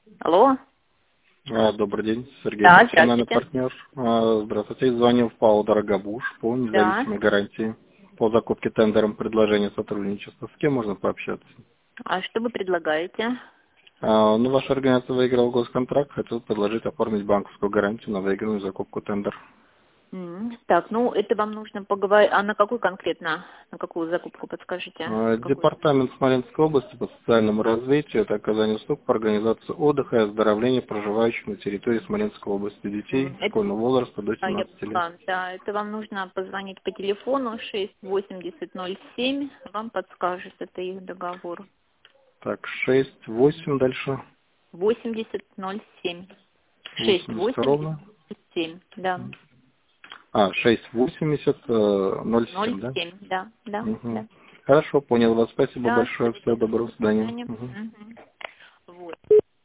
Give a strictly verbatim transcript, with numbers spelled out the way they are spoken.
Алло. А, добрый день, Сергей, Да, профессиональный здравствуйте. партнер. А, здравствуйте, звонил в ПАО «Дорогобуж» по Да. независимой гарантии по закупке тендером предложения сотрудничества. С кем можно пообщаться? А что вы предлагаете? А, ну, ваша организация выиграла госконтракт, хотел предложить оформить банковскую гарантию на выигранную закупку тендер. М, Так, ну это вам нужно поговорить. А на какую конкретно? На какую закупку подскажите? А, Какую? Департамент Смоленской области по социальному развитию, это оказание услуг по организации отдыха и оздоровления проживающих на территории Смоленской области детей М, Это, школьного возраста до а, я семнадцати лет. поняла. Да, это вам нужно позвонить по телефону шесть восемьдесят ноль семь. Вам подскажет, это их договор. Так, шесть, восемь дальше, восемьдесят ноль семь. Шесть восемьдесят восемьдесят ровно. семь. Да. А, шесть восемьдесят ноль Ноль семь, да? семь. Да, да, Угу. да. Хорошо, понял вас. Спасибо Да, большое. Всего спасибо. доброго. До До свидания. свидания. Мгм. Мгм.